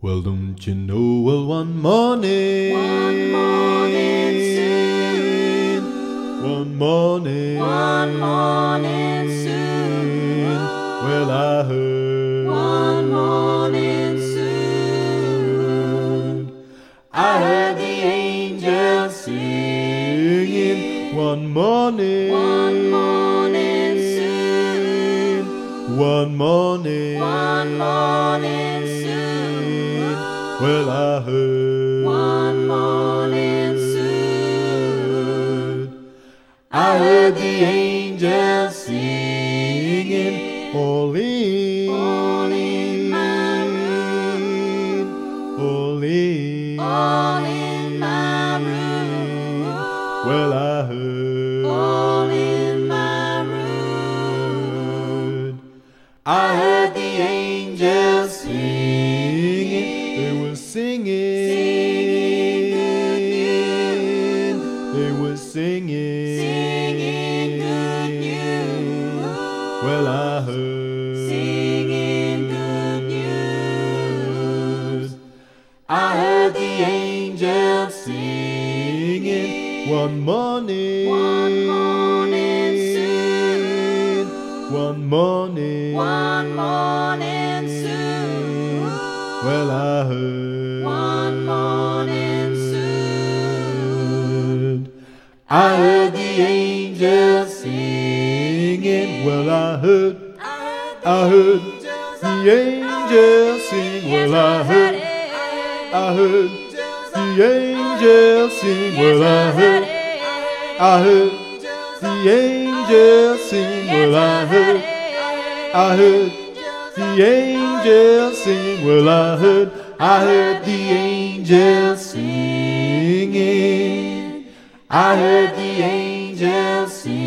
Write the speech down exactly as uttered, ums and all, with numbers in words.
Well, don't you know, well, one morning, One morning soon, one morning, one morning soon, well, I heard, one morning soon, I heard the angels singing. one morning, One morning soon, one morning, one morning soon, well, I heard, one morning soon, I heard the angels singing, all in, all in my room, all in, all in my room, well, I heard, all in my room, I heard the angels singing, they were singing, singing good news, they were singing, singing good news, well, I heard, singing good news, I heard the angels singing, one morning, one morning soon, one morning, one morning soon, well, I heard, one morning soon, I heard the angels singing, well, I heard, I heard the angels sing, well, I heard, I heard the angels sing, well, I heard, I heard the angels sing, well, I heard, I heard the angels sing, well, I heard, I heard the angels singing, I heard the angels sing.